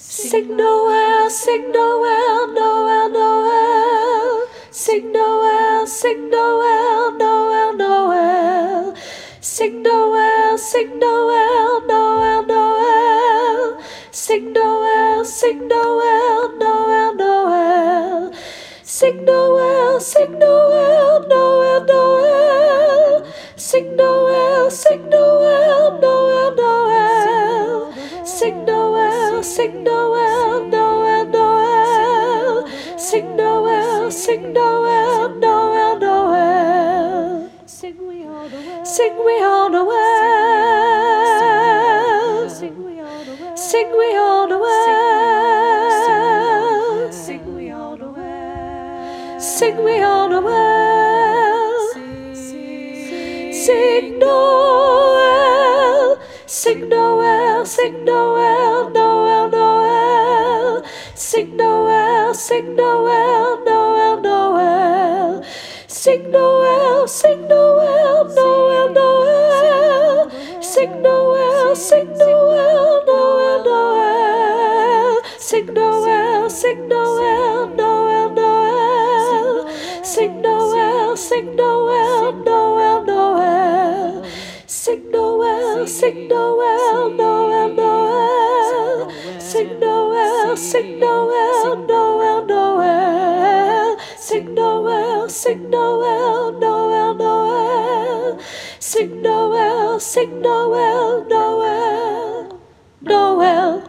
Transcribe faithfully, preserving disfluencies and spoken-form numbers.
Sing Noel, sing Noel, Noel, Noel. Sing Noel, sing Noel, Noel, Noel. Sing Noel, sing Noel, Noel, Noel. Sing Noel, sing Noel, Noel, Noel. Sing Noel, sing Noel, Noel, Noel. Sing Noel, sing Noel, Noel, Noel. Sing Noel, sing Noel, Noel, Noel. Sing Noel, sing Noel, Noel, Noel. Sing we all Noel. Sing we all Noel. Sing we all Noel. Sing we all Noel. Sing we all Noel. Sing we all Noel. Sing Noel. Sing Noel. Sing Noel. Noel, Noel. Sing Noel. Sing Noel. Noel, Noel. Sing Noel. Sing Noel. Noel, Noel. Sing Noel. Sing Noel. Noel, Noel. Sing Noel. Sing Noel. Noel, Noel. Sing Noel. Sing Noel. Noel, Noel. Sing Noel. Sing Noel. Noel, Noel. Sing Noel. Sing Noel. Noel, Noel. Sing Noel. Sing Noel. Noel, Noel. Sing Noel. Sing Noel. Noel. Noel.